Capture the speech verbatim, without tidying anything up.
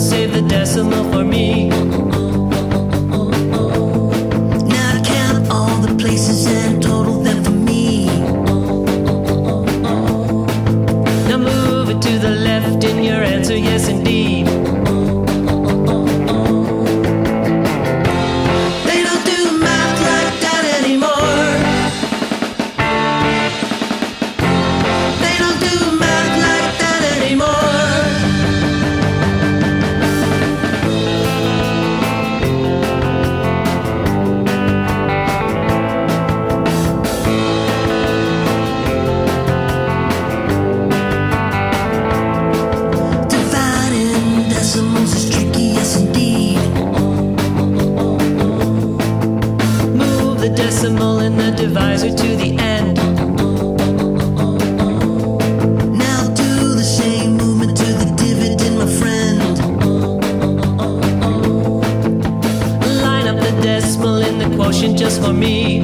save the decimal for me. Now count all the places and total them for me. Now move it to the left in your answer, yes indeed. They don't do math like that anymore. They don't do math like that anymore. Dividing decimals is tricky, yes indeed. Move the decimal in the divisor to the end. Now do the same movement to the dividend, my friend. Line up the decimal in the quotient just for me.